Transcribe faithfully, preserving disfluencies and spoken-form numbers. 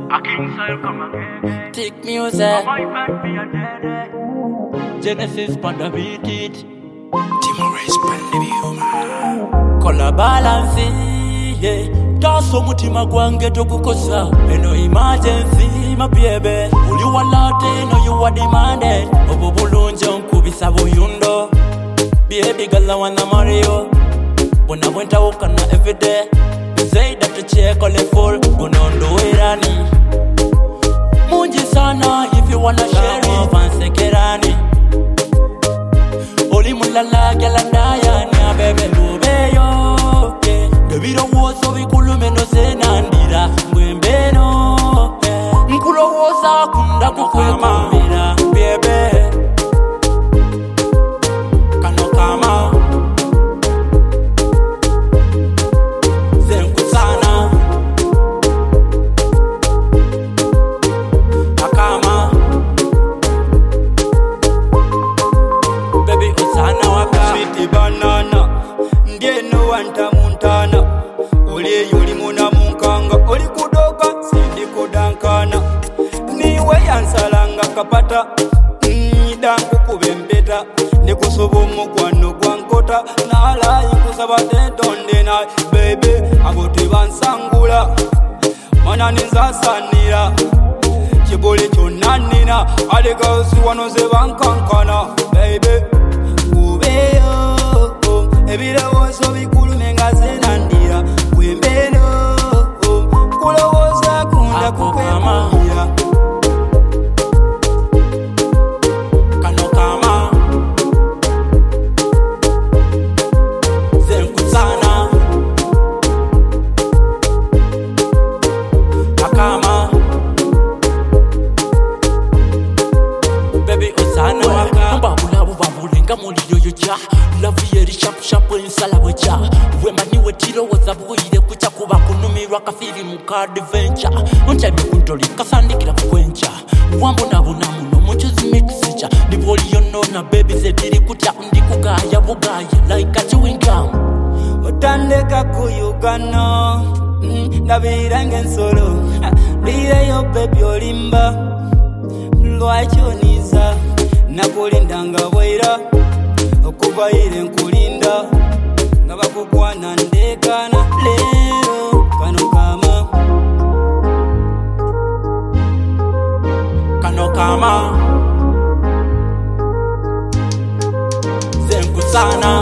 Take music. Genesis panda beat it. Timores panda Kola balance, yeah. Taso mutima gwange tokukosa. Eno emergency mapiebe. Uli walate no you are demanded. Obo bulunje nkubisa buyundo. Baby girl I wanna marry you. When I went out on every day. Say that to check all the full. Gunondo irani. Munji sana if you wanna share it. Fanse kerani. Oli mulala galandaya nya bebe lubeyo. Baby don't want so we kulume no senandira. Mwembeno. Mkulo wosa kunda kukwema. Baby. Kano kama. Zenku sana. Akama. Baby usana waka. Sweet banana ndiye no wanta muntana. Oli yuli muna munkanga. Oli kudoka sindi kudankana. Niwe yansalanga kapata. Danku kubembeta. Nikusubu mukwano gwankota. Nala inkusaba tentonde na. Baby agote bansangula. Mana ninzasanira. Chibuli chonanina. Aligausi wanoze bankankana. Baby ubeyo. Ebile woso bikulu menga zenandira. Wembeno kulowoza kunda kukwemira. Kano kama. Zenku sana. Akama. Baby usana waka. Mbabula bubabulenga muliro yocha. Love yeri sharp sharp insala wecha. Wema niwe tiro wazabuire kucha kuba kunumirwa kafiri muka adventure. Unchebe kuntoli kasandikira kukwencha. Wambo nabona muno muchuzi mixicha. Niboli yono na baby zediri kucha ndikugaya bugaya like a chewing gum. Otandeka kuyugano ndabirange nsolo. Lire yo baby olimba. Lwachoniza nakulinda nga bwera. Okuva ire nkulinda nga bakukwana ndekana. Lero kano kama. Kano kama. Zenku sana.